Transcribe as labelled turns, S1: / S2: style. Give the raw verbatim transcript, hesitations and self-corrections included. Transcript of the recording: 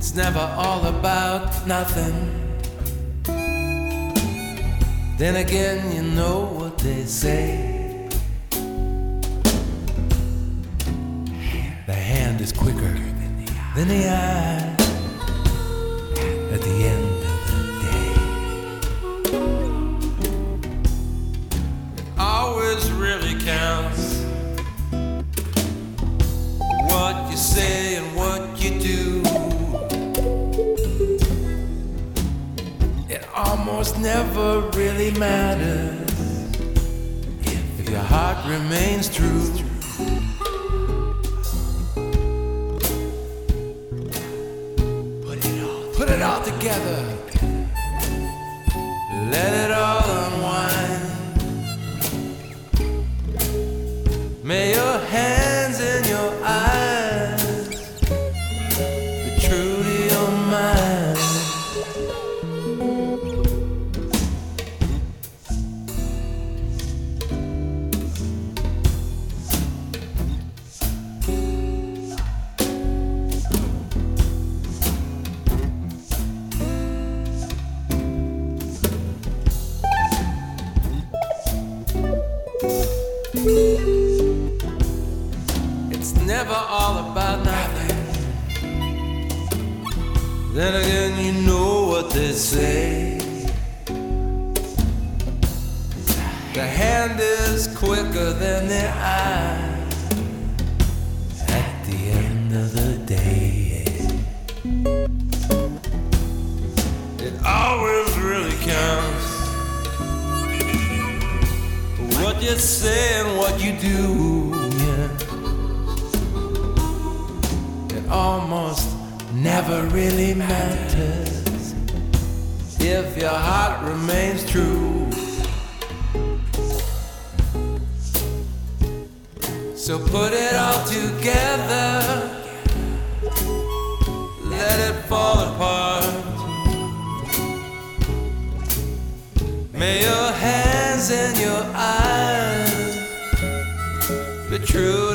S1: It's never all about nothing. Then again, you know what they say. The hand is quicker than the eye at the end of the day. It always really counts what you say and what you do. It almost never really matters if your heart remains true. Put it all, put it all together. Let it all unwind. May your hands and your eyes be true to your mind. It's never all about nothing. Then again, you know what they say. The hand is quicker than the eye at the end of the day. It always really counts what you say and what you do, yeah. It almost never really matters if your heart remains true. So put it all together, let it fall apart. May your hands and your eyes be true